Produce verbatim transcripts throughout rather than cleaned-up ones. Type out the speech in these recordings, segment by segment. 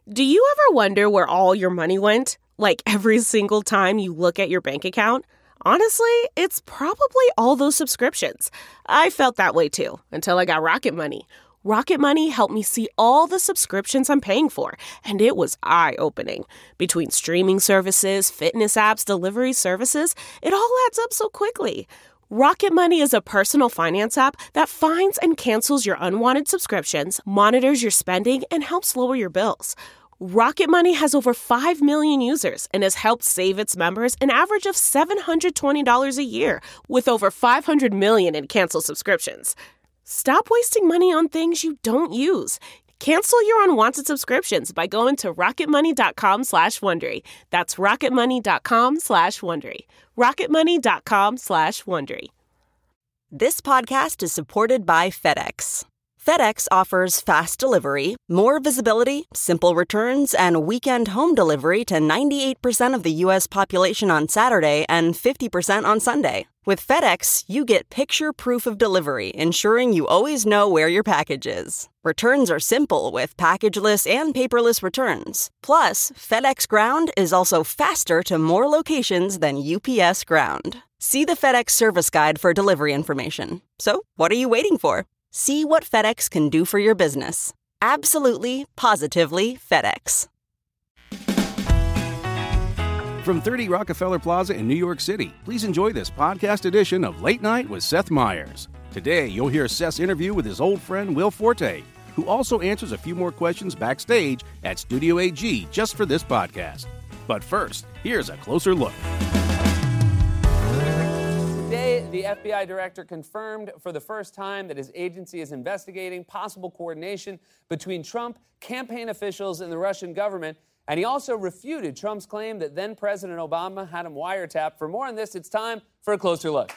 Do you ever wonder where all your money went? Like every single time you look at your bank account? Honestly, it's probably all those subscriptions. I felt that way too, until I got Rocket Money. Rocket Money helped me see all the subscriptions I'm paying for, and it was eye-opening. Between streaming services, fitness apps, delivery services, it all adds up so quickly. Rocket Money is a personal finance app that finds and cancels your unwanted subscriptions, monitors your spending, and helps lower your bills. Rocket Money has over five million users and has helped save its members an average of seven hundred twenty dollars a year, with over five hundred million in canceled subscriptions. Stop wasting money on things you don't use. Cancel your unwanted subscriptions by going to rocketmoney.com slash Wondery. That's rocketmoney.com slash Wondery. rocketmoney.com slash Wondery. This podcast is supported by FedEx. FedEx offers fast delivery, more visibility, simple returns, and weekend home delivery to ninety-eight percent of the U S population on Saturday and fifty percent on Sunday. With FedEx, you get picture proof of delivery, ensuring you always know where your package is. Returns are simple with packageless and paperless returns. Plus, FedEx Ground is also faster to more locations than U P S Ground. See the FedEx service guide for delivery information. So, what are you waiting for? See what FedEx can do for your business. Absolutely, positively FedEx. From thirty Rockefeller Plaza in New York City, please enjoy this podcast edition of Late Night with Seth Meyers. Today, you'll hear Seth's interview with his old friend Will Forte, who also answers a few more questions backstage at Studio A G just for this podcast. But first, here's a closer look. Today, the F B I director confirmed for the first time that his agency is investigating possible coordination between Trump, campaign officials, and the Russian government. And he also refuted Trump's claim that then-President Obama had him wiretapped. For more on this, it's time for a closer look.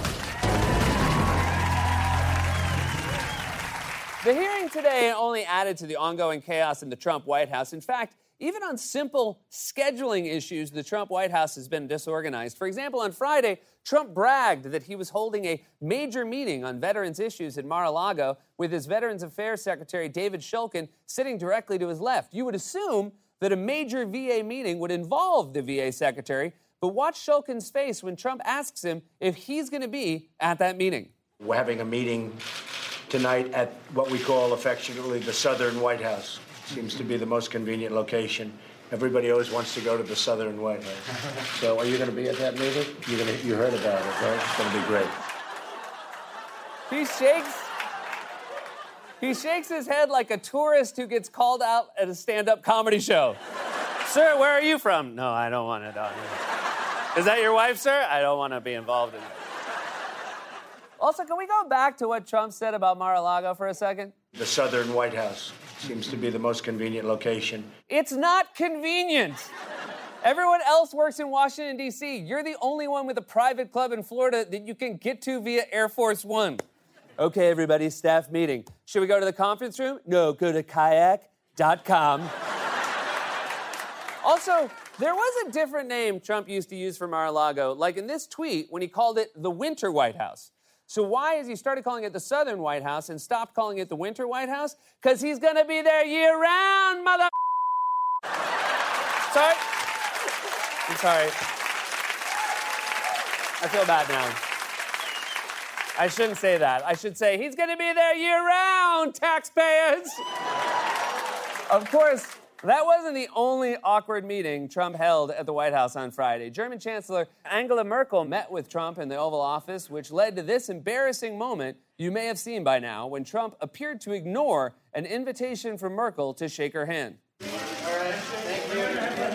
The hearing today only added to the ongoing chaos in the Trump White House. In fact, even on simple scheduling issues, the Trump White House has been disorganized. For example, on Friday, Trump bragged that he was holding a major meeting on veterans issues at Mar-a-Lago with his Veterans Affairs Secretary David Shulkin sitting directly to his left. You would assume that a major V A meeting would involve the V A secretary, but watch Shulkin's face when Trump asks him if he's going to be at that meeting. We're having a meeting tonight at what we call affectionately the Southern White House. Seems to be the most convenient location. Everybody always wants to go to the Southern White House. So are you going to be at that meeting? You're gonna, you heard about it, right? It's going to be great. He shakes, he shakes his head like a tourist who gets called out at a stand-up comedy show. Sir, where are you from? No, I don't want to know. Is that your wife, sir? I don't want to be involved in it. Also, can we go back to what Trump said about Mar-a-Lago for a second? The Southern White House seems to be the most convenient location. It's not convenient. Everyone else works in Washington, D C You're the only one with a private club in Florida that you can get to via Air Force One. Okay, everybody, staff meeting. Should we go to the conference room? No, go to kayak dot com. Also, there was a different name Trump used to use for Mar-a-Lago, like in this tweet when he called it the Winter White House. So why has he started calling it the Southern White House and stopped calling it the Winter White House? Because he's going to be there year-round, mother... Sorry? I'm sorry. I feel bad now. I shouldn't say that. I should say, he's going to be there year-round, taxpayers! Of course, that wasn't the only awkward meeting Trump held at the White House on Friday. German Chancellor Angela Merkel met with Trump in the Oval Office, which led to this embarrassing moment you may have seen by now when Trump appeared to ignore an invitation from Merkel to shake her hand. All right, thank you.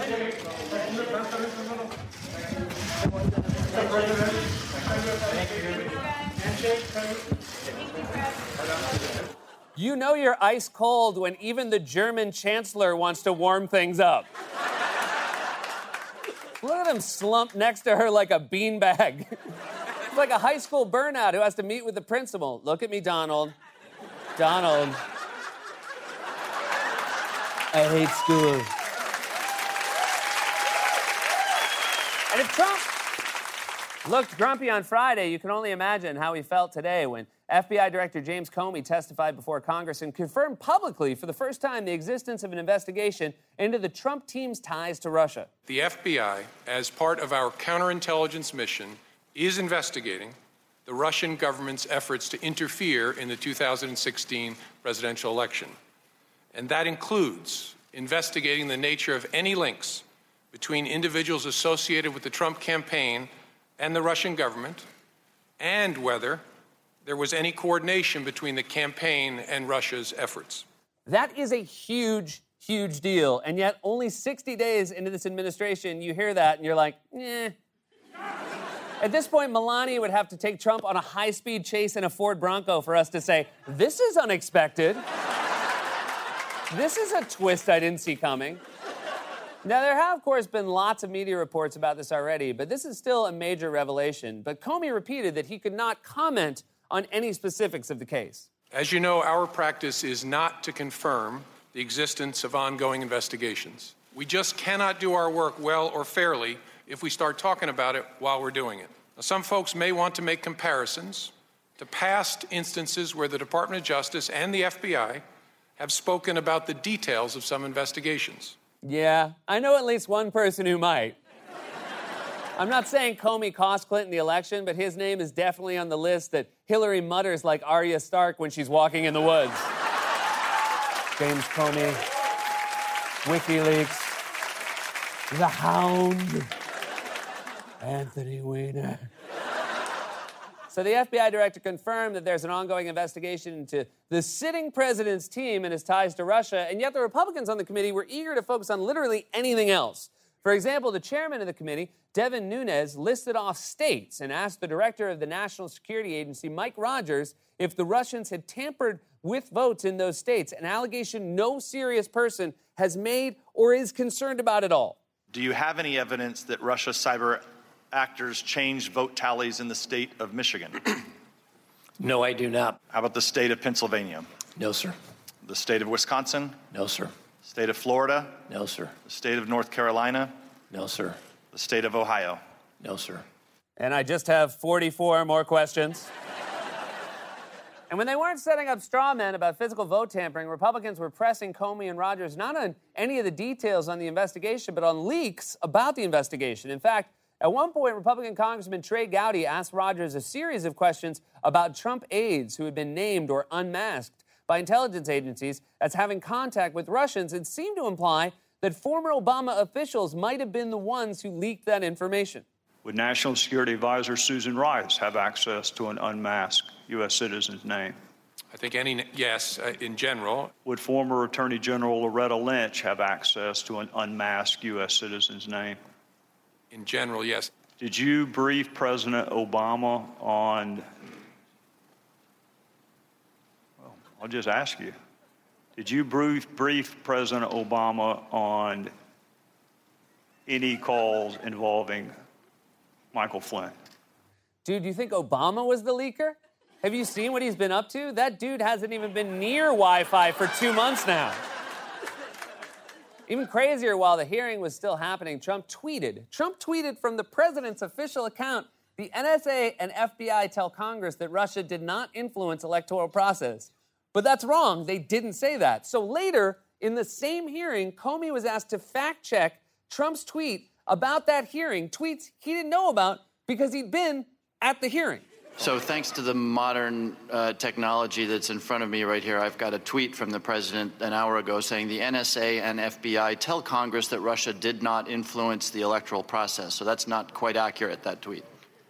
You know you're ice cold when even the German chancellor wants to warm things up. Look at him slump next to her like a beanbag. It's like a high school burnout who has to meet with the principal. Look at me, Donald. Donald. I hate school. And if Trump looked grumpy on Friday, you can only imagine how he felt today when F B I Director James Comey testified before Congress and confirmed publicly for the first time the existence of an investigation into the Trump team's ties to Russia. The F B I, as part of our counterintelligence mission, is investigating the Russian government's efforts to interfere in the two thousand sixteen presidential election. And that includes investigating the nature of any links between individuals associated with the Trump campaign and the Russian government, and whether there was any coordination between the campaign and Russia's efforts. That is a huge, huge deal. And yet only sixty days into this administration, you hear that and you're like, eh. At this point, Melania would have to take Trump on a high-speed chase in a Ford Bronco for us to say, this is unexpected. This is a twist I didn't see coming. Now, there have, of course, been lots of media reports about this already, but this is still a major revelation. But Comey repeated that he could not comment on any specifics of the case. As you know, our practice is not to confirm the existence of ongoing investigations. We just cannot do our work well or fairly if we start talking about it while we're doing it. Now, some folks may want to make comparisons to past instances where the Department of Justice and the F B I have spoken about the details of some investigations. Yeah, I know at least one person who might. I'm not saying Comey cost Clinton the election, but his name is definitely on the list that Hillary mutters like Arya Stark when she's walking in the woods. James Comey, WikiLeaks, the Hound, Anthony Weiner. So the F B I director confirmed that there's an ongoing investigation into the sitting president's team and his ties to Russia, and yet the Republicans on the committee were eager to focus on literally anything else. For example, the chairman of the committee, Devin Nunes, listed off states and asked the director of the National Security Agency, Mike Rogers, if the Russians had tampered with votes in those states, an allegation no serious person has made or is concerned about at all. Do you have any evidence that Russia cyber actors changed vote tallies in the state of Michigan? No, I do not. How about the state of Pennsylvania? No, sir. The state of Wisconsin? No, sir. State of Florida? No, sir. The state of North Carolina? No, sir. The state of Ohio? No, sir. And I just have forty-four more questions. And when they weren't setting up straw men about physical vote tampering, Republicans were pressing Comey and Rogers not on any of the details on the investigation, but on leaks about the investigation. In fact, at one point, Republican Congressman Trey Gowdy asked Rogers a series of questions about Trump aides who had been named or unmasked by intelligence agencies as having contact with Russians, and seemed to imply that former Obama officials might have been the ones who leaked that information. Would National Security Advisor Susan Rice have access to an unmasked U S citizen's name? I think any, yes, uh, in general. Would former Attorney General Loretta Lynch have access to an unmasked U S citizen's name? In general, yes. Did you brief President Obama on, well, I'll just ask you, did you brief, brief President Obama on any calls involving Michael Flynn? Dude, do you think Obama was the leaker? Have you seen what he's been up to? That dude hasn't even been near Wi-Fi for two months now. Even crazier, while the hearing was still happening, Trump tweeted. Trump tweeted from the president's official account, the N S A and F B I tell Congress that Russia did not influence electoral process. But that's wrong. They didn't say that. So later, in the same hearing, Comey was asked to fact-check Trump's tweet about that hearing, tweets he didn't know about because he'd been at the hearing. So thanks to the modern uh, technology that's in front of me right here, I've got a tweet from the president an hour ago saying the N S A and F B I tell Congress that Russia did not influence the electoral process. So that's not quite accurate, that tweet.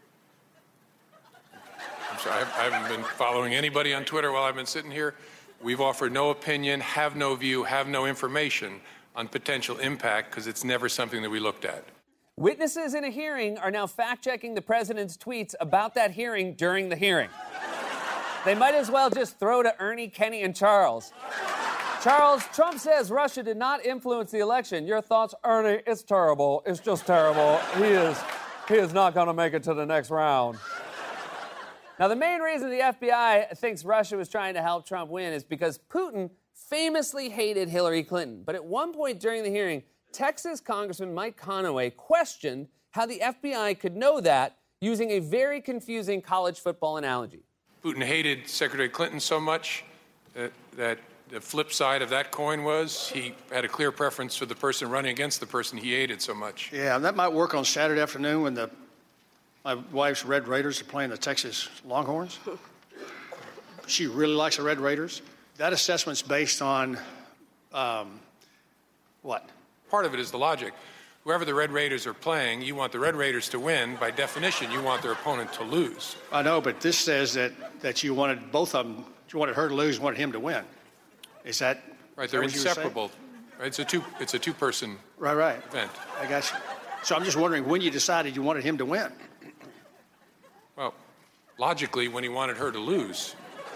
I'm sorry, I haven't been following anybody on Twitter while I've been sitting here. We've offered no opinion, have no view, have no information on potential impact because it's never something that we looked at. Witnesses in a hearing are now fact-checking the president's tweets about that hearing during the hearing. They might as well just throw to Ernie, Kenny, and Charles. Charles, Trump says Russia did not influence the election. Your thoughts? Ernie, it's terrible. It's just terrible. He is, he is not going to make it to the next round. Now, the main reason the F B I thinks Russia was trying to help Trump win is because Putin famously hated Hillary Clinton. But at one point during the hearing, Texas Congressman Mike Conaway questioned how the F B I could know that using a very confusing college football analogy. Putin hated Secretary Clinton so much that, that the flip side of that coin was he had a clear preference for the person running against the person he hated so much. Yeah, and that might work on Saturday afternoon when the my wife's Red Raiders are playing the Texas Longhorns. She really likes the Red Raiders. That assessment's based on um, what? Part of it is the logic. Whoever the Red Raiders are playing, you want the Red Raiders to win. By definition, you want their opponent to lose. I know, but this says that, that you wanted both of them, you wanted her to lose and wanted him to win. Is that right? Is They're that what you were saying? inseparable. Right? It's a two. It's a two-person right, right. event. I got you. So I'm just wondering when you decided you wanted him to win. Well, logically, when he wanted her to lose.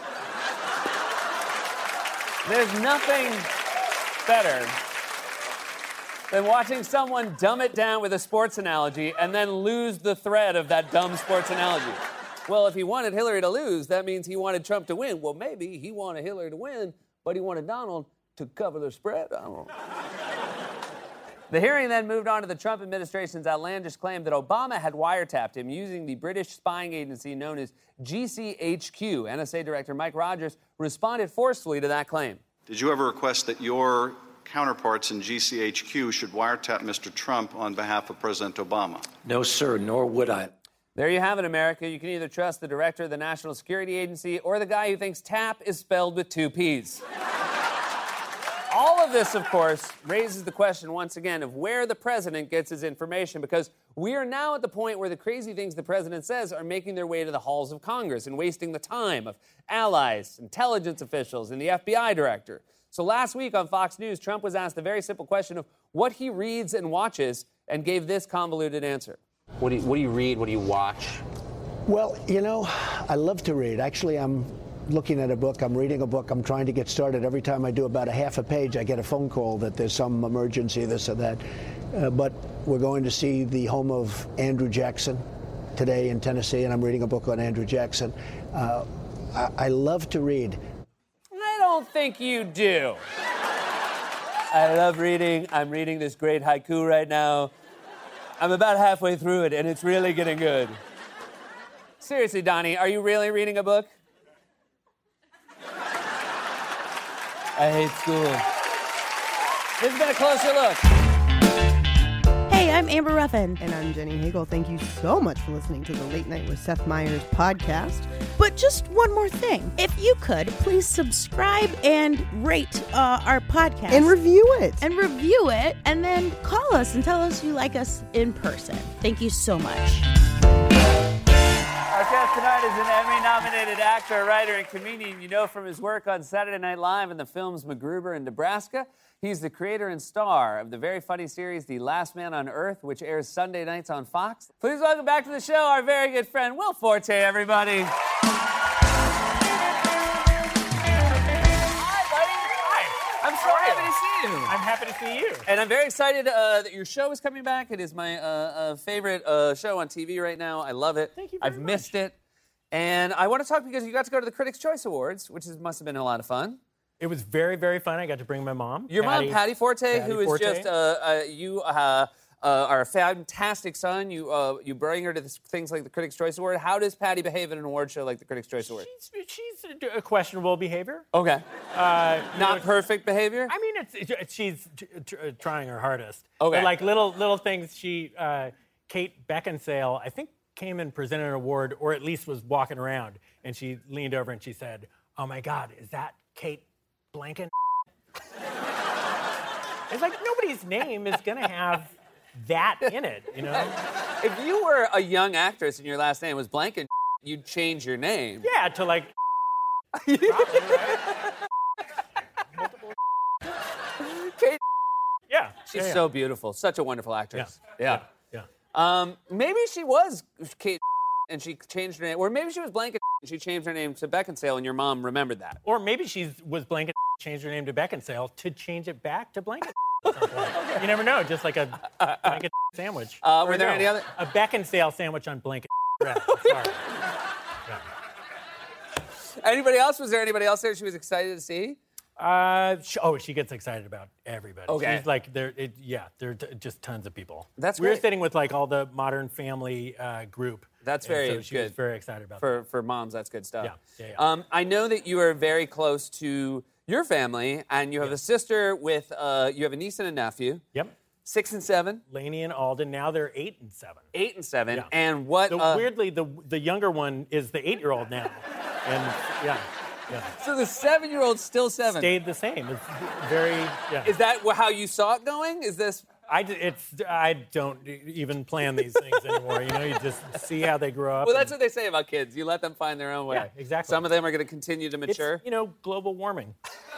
There's nothing better than watching someone dumb it down with a sports analogy and then lose the thread of that dumb sports analogy. Well, if he wanted Hillary to lose, that means he wanted Trump to win. Well, maybe he wanted Hillary to win, but he wanted Donald to cover the spread. I don't know. The hearing then moved on to the Trump administration's outlandish claim that Obama had wiretapped him using the British spying agency known as G C H Q. N S A Director Mike Rogers responded forcefully to that claim. Did you ever request that your counterparts in G C H Q should wiretap Mister Trump on behalf of President Obama? No, sir, nor would I. There you have it, America. You can either trust the director of the National Security Agency or the guy who thinks tap is spelled with two P's. All of this, of course, raises the question once again of where the president gets his information, because we are now at the point where the crazy things the president says are making their way to the halls of Congress and wasting the time of allies, intelligence officials, and the F B I director. So last week on Fox News, Trump was asked the very simple question of what he reads and watches and gave this convoluted answer. What do you, what do you read? What do you watch? Well, you know, I love to read. Actually, I'm looking at a book. I'm reading a book. I'm trying to get started. Every time I do about a half a page, I get a phone call that there's some emergency, this or that. Uh, but we're going to see the home of Andrew Jackson today in Tennessee, and I'm reading a book on Andrew Jackson. Uh, I, I love to read. I don't think you do. I love reading. I'm reading this great haiku right now. I'm about halfway through it, and it's really getting good. Seriously, Donnie, are you really reading a book? I hate school. This has been a closer look. Hey, I'm Amber Ruffin. And I'm Jenny Hagel. Thank you so much for listening to the Late Night with Seth Meyers podcast. But just one more thing. If you could, please subscribe and rate uh, our podcast. And review it. And review it. And then call us and tell us you like us in person. Thank you so much. Our guest tonight is an Emmy-nominated actor, writer, and comedian you know from his work on Saturday Night Live and the films MacGruber and Nebraska. He's the creator and star of the very funny series The Last Man on Earth, which airs Sunday nights on Fox. Please welcome back to the show our very good friend, Will Forte, everybody. Hi, buddy. Hi. I'm so happy to see you. I'm happy to see you. And I'm very excited uh, that your show is coming back. It is my uh, uh, favorite uh, show on T V right now. I love it. Thank you very I've much. missed it. And I want to talk because you got to go to the Critics' Choice Awards, which is, must have been a lot of fun. It was very, very fun. I got to bring my mom. Your Patty, mom, Patty Forte, Patty who is Forte. just, uh, uh, you uh, uh, are a fantastic son. You uh, you bring her to this, things like the Critics' Choice Award. How does Patty behave at an award show like the Critics' Choice Award? She's, she's a questionable behavior. Okay. Uh, Not you know, perfect behavior? I mean, it's, it's she's t- t- trying her hardest. Okay. But like little little things. She, uh, Kate Beckinsale, I think, came and presented an award, or at least was walking around, and she leaned over and she said, "Oh my God, is that Kate Blanken?" It's like nobody's name is gonna have that in it, you know? If you were a young actress and your last name was Blanken, you'd change your name. Yeah, to like. Probably, right? Kate. Yeah. She's yeah, yeah. so beautiful. Such a wonderful actress. Yeah. Yeah. yeah. Um, maybe she was Kate and she changed her name. Or maybe she was Blanket and she changed her name to Beckinsale and your mom remembered that. Or maybe she was Blanket, changed her name to Beckinsale to change it back to Blanket. Okay. You never know, just like a blanket sandwich. Uh, were Or there no, any other? A Beckinsale sandwich on blanket bread. Sorry. Anybody else? Was there anybody else there she was excited to see? Uh, she, oh, she gets excited about everybody. Okay. She's like, there, it, yeah, there are t- just tons of people. That's We were great. sitting with like all the Modern Family uh, group That's And very so she good. was very excited about for, For moms, that's good stuff. Yeah, yeah, yeah. Um, I know that you are very close to your family, and you have a sister with, uh, you have a niece and a nephew. Yep. Six and seven. Lainey and Alden. Now they're eight and seven. Eight and seven. Yeah. And what? The, uh, weirdly, the the younger one is the eight-year-old now, and yeah, yeah. So the seven-year-old's still seven. Stayed the same. It's very. Yeah. Is that how you saw it going? Is this? I d- it's I don't even plan these things anymore. You know, you just see how they grow up. Well, that's and- what they say about kids. You let them find their own way. Yeah, exactly. Some of them are going to continue to it's, mature. you know, global warming.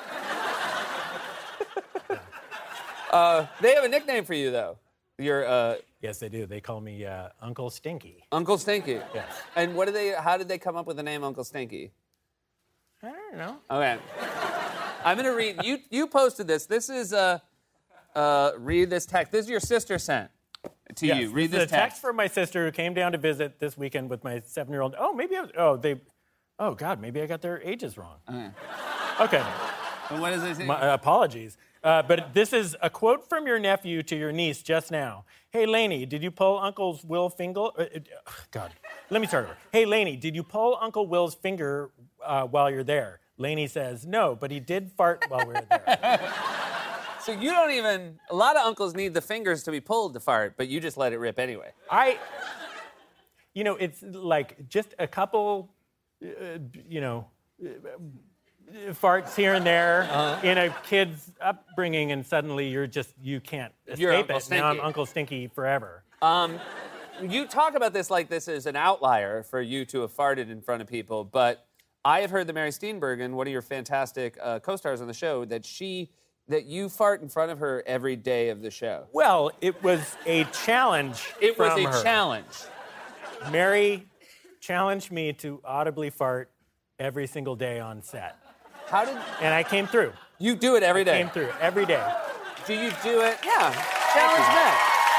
Uh, they have a nickname for you, though. You're uh, Yes, they do. They call me uh, Uncle Stinky. Uncle Stinky. Yes. And what do they? How did they come up with the name Uncle Stinky? I don't know. Okay. I'm going to read. You you posted this. This is uh, uh, read this text. This is your sister sent to Yes, you. Read this this is a text text. from my sister who came down to visit this weekend with my seven-year-old. Oh, maybe I was, oh they, oh God, maybe I got their ages wrong. Okay. Okay. And what does it say? My, uh, apologies. Uh, but this is a quote from your nephew to your niece just now. Hey, Lainey, did you pull Uncle's Will finger? Uh, uh, God, let me start over. Hey, Lainey, did you pull Uncle Will's finger uh, while you're there? Lainey says, no, but he did fart while we were there. So you don't even. A lot of uncles need the fingers to be pulled to fart, but you just let it rip anyway. I, you know, it's like just a couple, uh, you know, uh, farts here and there Uh-huh. in a kid's upbringing, and suddenly you're just, you can't escape You're Uncle it. Now I'm Stinky. Uncle Stinky forever. Um, you talk about this like this is an outlier for you to have farted in front of people, but I have heard that Mary Steenburgen, one of your fantastic uh, co-stars on the show, that she that you fart in front of her every day of the show. Well, it was a challenge It was from a her. challenge. Mary challenged me to audibly fart every single day on set. How did And I came through. you do it every day? Came through every day. Do you do it? Yeah. Challenge met.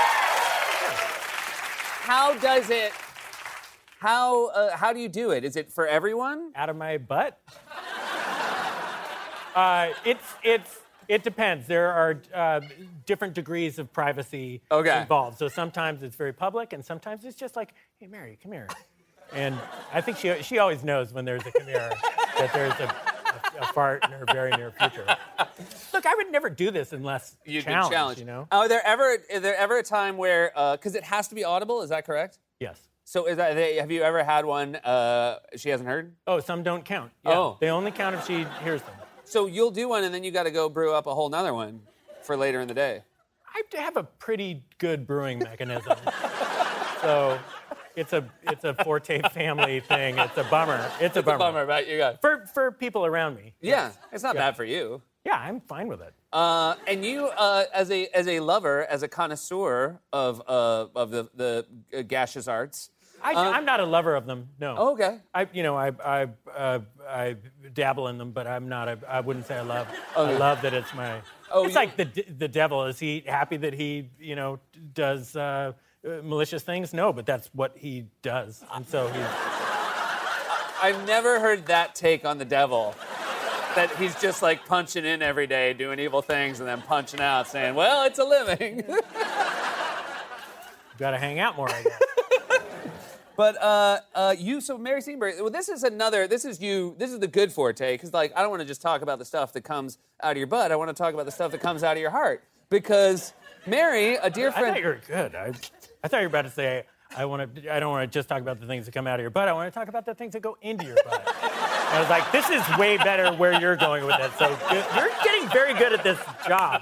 How does it? How uh, how do you do it? Is it for everyone? Out of my butt? uh, it's it's it depends. There are uh, different degrees of privacy Okay. involved. So sometimes it's very public, and sometimes it's just like, hey, Mary, come here. And I think she she always knows when there's a come here that there's a, a, a fart in her very near future. Look, I would never do this unless You've challenged, been challenged. you know? Are there ever is there ever a time where because it has to be audible? Is that correct? Yes. So is that they, have you ever had one uh, she hasn't heard? Oh, some don't count. Yeah. Oh. They only count if she hears them. So you'll do one and then you got to go brew up a whole nother one for later in the day. I have a pretty good brewing mechanism. So it's a it's a Forte family thing. It's a bummer. It's a It's bummer. a bummer, right? You got For for people around me. yeah. Yes. It's not Yeah. bad for you. Yeah, I'm fine with it. Uh, and you, uh, as a as a lover, as a connoisseur of uh, of the the uh, gaseous arts. I, um, I'm not a lover of them. No. Oh, okay. I you know I I uh, I dabble in them, but I'm not. A, I wouldn't say I love. Okay. I love that it's my. Oh, it's you- like the the devil. Is he happy that he you know does uh, uh, malicious things? No, but that's what he does, and so he's. I've never heard that take on the devil. That he's just like punching in every day, doing evil things, and then punching out, saying, "Well, it's a living." Got to hang out more, I guess. But uh, uh, you, so Mary Steenburgen, well, this is another, this is you, this is the good Forte, because like, I don't want to just talk about the stuff that comes out of your butt. I want to talk about the stuff that comes out of your heart. Because Mary, a dear friend. I thought you were good. I, I thought you were about to say, I want to. I don't want to just talk about the things that come out of your butt. I want to talk about the things that go into your butt. And I was like, this is way better where you're going with it. So good. You're getting very good at this job.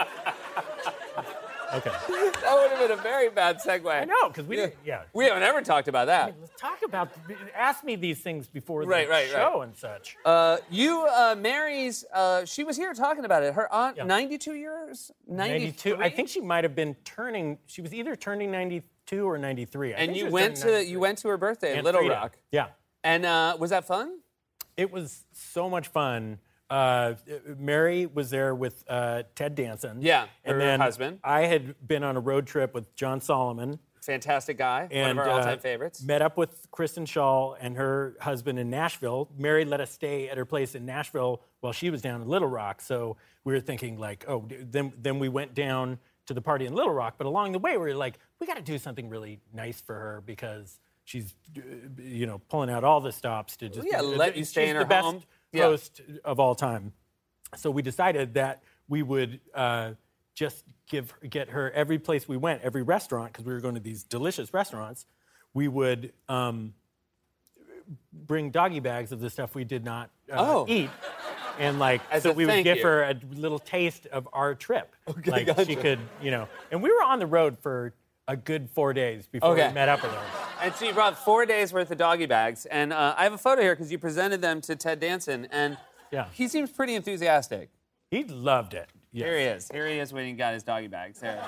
Okay. That would have been a very bad segue. I know, because we didn't. Yeah. We haven't ever talked about that. Let's talk about. Ask me these things before the Right, right, show right. and such. Uh, you, uh, Mary's, uh, she was here talking about it. Her aunt, Yeah. ninety-two years? ninety-two. I think she might have been turning. She was either turning ninety-two or ninety-three. I And think she you was went turning to you went to her birthday in Aunt Little Frida. Rock. Yeah. And uh, was that fun? It was so much fun. Uh, Mary was there with uh, Ted Danson. Yeah, and her then husband. I had been on a road trip with John Solomon. Fantastic guy, And, one of our all-time uh, favorites. Met up with Kristen Shaw and her husband in Nashville. Mary let us stay at her place in Nashville while she was down in Little Rock. So we were thinking like, oh, then then we went down to the party in Little Rock. But along the way, we were like, we got to do something really nice for her because she's, uh, you know, pulling out all the stops to just yeah, let you stay she's in her the best home. host yeah. of all time. So we decided that we would uh, just give get her every place we went, every restaurant, because we were going to these delicious restaurants. We would um, bring doggy bags of the stuff we did not uh, oh. eat. And like, As so a we would thank give you. her a little taste of our trip. Okay, like gotcha. she could, you know, and we were on the road for a good four days before Okay. we met up with her. And so you brought four days worth of doggy bags. And uh, I have a photo here because you presented them to Ted Danson. And yeah. he seems pretty enthusiastic. He loved it. Yes. Here he is. Here he is when he got his doggy bags. There.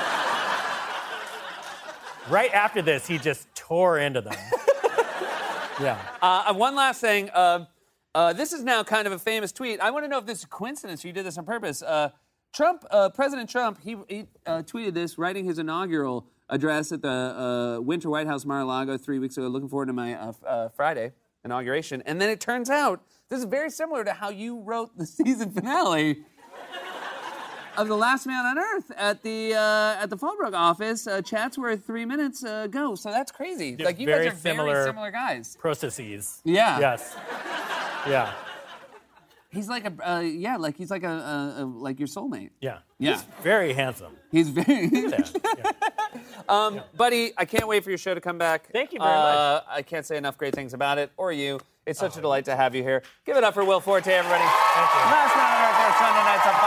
Right after this, he just tore into them. yeah. Uh, one last thing. Uh, uh, this is now kind of a famous tweet. I want to know if this is a coincidence or you did this on purpose. Uh, Trump, uh, President Trump, he, he uh, tweeted this, writing his inaugural address at the uh, Winter White House Mar-a-Lago three weeks ago. Looking forward to my uh, uh, Friday inauguration. And then it turns out this is very similar to how you wrote the season finale of The Last Man on Earth at the uh, at the Fallbrook office. Uh, Chatsworth three minutes uh, ago. So that's crazy. Yeah, like you very guys are similar very similar guys. Processes. Yeah. Yes. Yeah. He's like a uh, yeah, like he's like a, a, a like your soulmate. Yeah. Yeah. He's very handsome. He's very. yeah. um, yeah. Buddy, I can't wait for your show to come back. Thank you very uh, much. I can't say enough great things about it or you. It's such oh, a delight to have you here. Give it up for Will Forte, everybody. Thank you. Last Man on Earth there Sunday nights on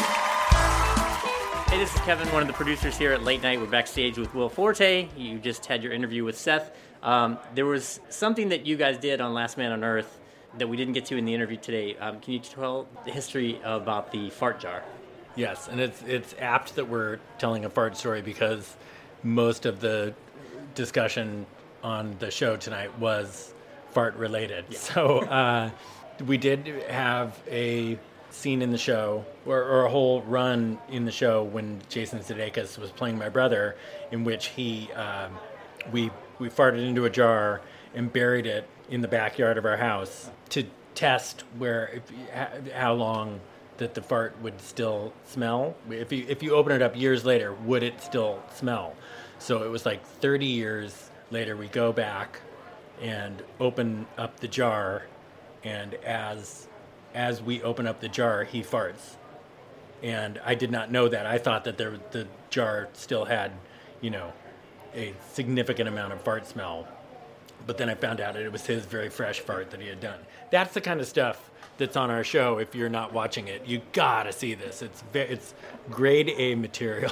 Fox. Hey, this is Kevin, one of the producers here at Late Night. We're backstage with Will Forte. You just had your interview with Seth. Um, there was something that you guys did on Last Man on Earth that we didn't get to in the interview today. Um, can you tell the history about the fart jar? Yes, and it's it's apt that we're telling a fart story because most of the discussion on the show tonight was fart related. Yeah. So uh, we did have a scene in the show, or, or a whole run in the show when Jason Sudeikis was playing my brother, in which he um, we we farted into a jar and buried it in the backyard of our house to test where if, how long that the fart would still smell. If you if you open it up years later, would it still smell? So it was like thirty years later, we go back and open up the jar, and as as we open up the jar, he farts. And I did not know that. I thought that there, the jar still had, you know, a significant amount of fart smell. But then I found out it was his very fresh fart that he had done. That's the kind of stuff that's on our show. If you're not watching it, you gotta see this. It's ve- it's grade A material.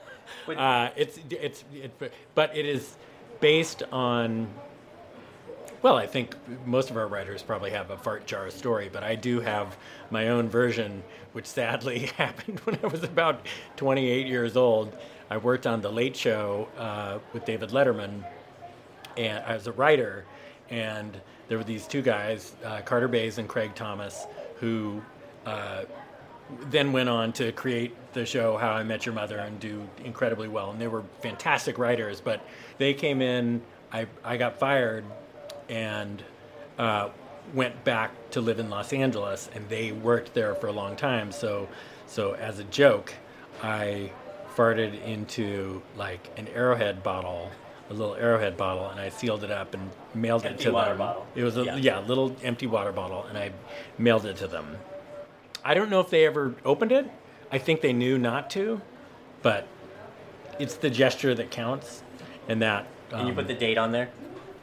uh, it's it's it, but it is based on. Well, I think most of our writers probably have a fart jar story, but I do have my own version, which sadly happened when I was about twenty-eight years old. I worked on The Late Show uh, with David Letterman, and I was a writer, and there were these two guys, uh, Carter Bays and Craig Thomas, who uh, then went on to create the show How I Met Your Mother and do incredibly well. And they were fantastic writers, but they came in, I, I got fired, and uh, went back to live in Los Angeles, and they worked there for a long time. So, so as a joke, I farted into like an Arrowhead bottle, a little Arrowhead bottle, and I sealed it up and mailed empty it to water them. Bottle. It was a yeah. yeah, little empty water bottle, and I mailed it to them. I don't know if they ever opened it. I think they knew not to, but it's the gesture that counts, and that. Um, and you put the date on there?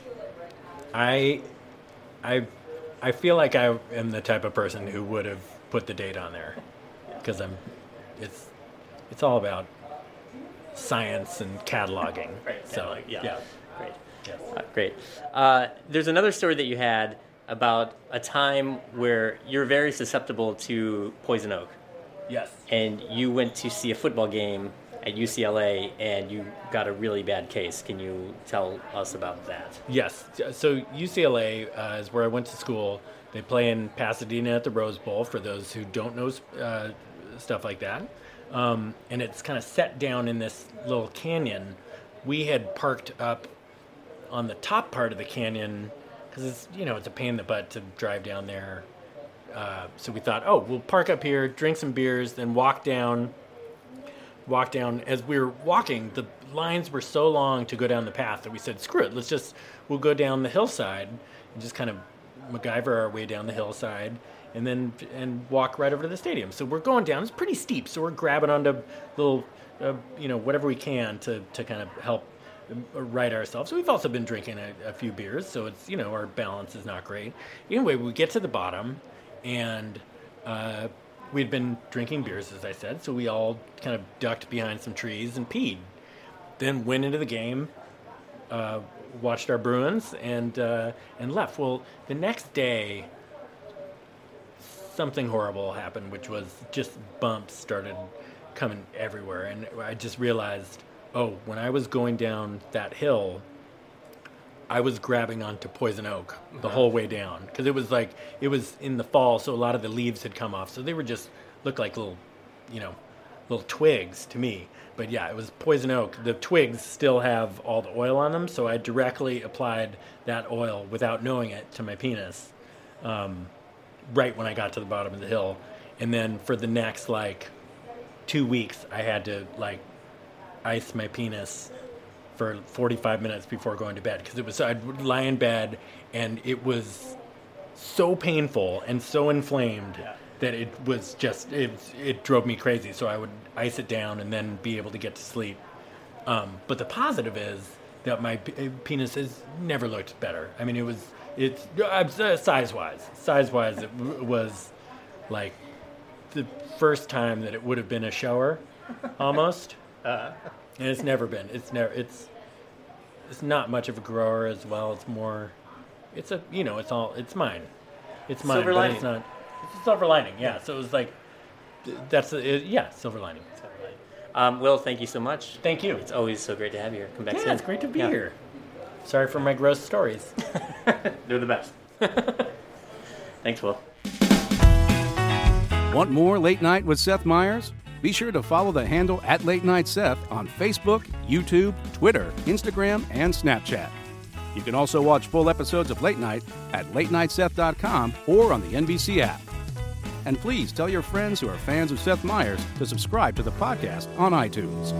I, I, I feel like I am the type of person who would have put the date on there, because I'm. It's, it's all about science and cataloging. Right, so catalog, yeah. yeah, great. Yes. Uh, great. Uh, there's another story that you had about a time where you're very susceptible to poison oak. Yes. And you went to see a football game at U C L A, and you got a really bad case. Can you tell us about that? Yes. So U C L A uh, is where I went to school. They play in Pasadena at the Rose Bowl, for those who don't know uh, stuff like that. Um, and it's kind of set down in this little canyon. We had parked up on the top part of the canyon because it's, you know, it's a pain in the butt to drive down there. Uh, so we thought, oh, we'll park up here, drink some beers, then walk down walked down. As we were walking, the lines were so long to go down the path that we said, screw it, let's just, we'll go down the hillside and just kind of MacGyver our way down the hillside and then and walk right over to the stadium. So we're going down. It's pretty steep, so we're grabbing onto little, uh, you know, whatever we can to, to kind of help right ourselves. So we've also been drinking a, a few beers, so it's, you know, our balance is not great. Anyway, we get to the bottom, and uh, we'd been drinking beers, as I said, so we all kind of ducked behind some trees and peed. Then went into the game, uh, watched our Bruins, and uh, and left. Well, the next day, something horrible happened, which was just bumps started coming everywhere, and I just realized, oh, when I was going down that hill, I was grabbing onto poison oak the whole way down, because it was like, it was in the fall, so a lot of the leaves had come off, so they were just, looked like little, you know, little twigs to me. But yeah, it was poison oak. The twigs still have all the oil on them, so I directly applied that oil without knowing it to my penis, um, right when I got to the bottom of the hill. And then for the next, like, two weeks, I had to, like, ice my penis for forty-five minutes before going to bed, because it was, I'd lie in bed and it was so painful and so inflamed yeah. that it was just, it, it drove me crazy. So I would ice it down and then be able to get to sleep. Um, but the positive is that my p- penis has never looked better. I mean, it was, it's uh, size-wise, size-wise, it w- was like the first time that it would have been a shower, almost. Uh, and it's never been. It's never. It's. It's not much of a grower as well. It's more. It's a. You know. It's all. It's mine. It's mine. Silver but lining. It's not. It's a silver lining. Yeah. So it was like. That's a, it, yeah. Silver lining. Silver lining. Um, Will, thank you so much. Thank you. It's always so great to have you here. Come back yeah, soon. it's great to be yeah. here. Sorry for my gross stories. They're the best. Thanks, Will. Want more Late Night with Seth Meyers? Be sure to follow the handle at Late Night Seth on Facebook, YouTube, Twitter, Instagram, and Snapchat. You can also watch full episodes of Late Night at late night seth dot com or on the N B C app. And please tell your friends who are fans of Seth Meyers to subscribe to the podcast on iTunes.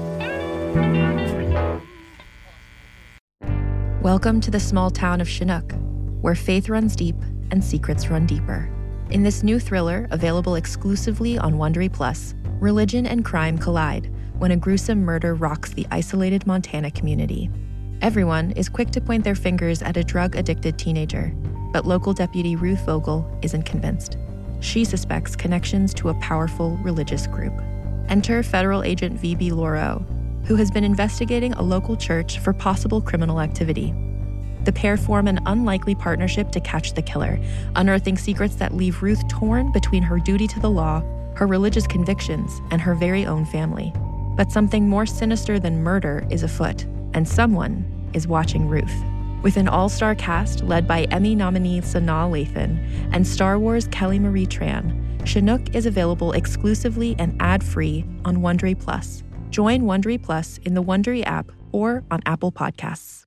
Welcome to the small town of Chinook, where faith runs deep and secrets run deeper. In this new thriller, available exclusively on Wondery Plus, religion and crime collide when a gruesome murder rocks the isolated Montana community. Everyone is quick to point their fingers at a drug-addicted teenager, but local deputy Ruth Vogel isn't convinced. She suspects connections to a powerful religious group. Enter federal agent V B Lauro, who has been investigating a local church for possible criminal activity. The pair form an unlikely partnership to catch the killer, unearthing secrets that leave Ruth torn between her duty to the law, her religious convictions, and her very own family. But something more sinister than murder is afoot, and someone is watching Ruth. With an all-star cast led by Emmy nominee Sanaa Lathan and Star Wars Kelly Marie Tran, Chinook is available exclusively and ad-free on Wondery Plus. Join Wondery Plus in the Wondery app or on Apple Podcasts.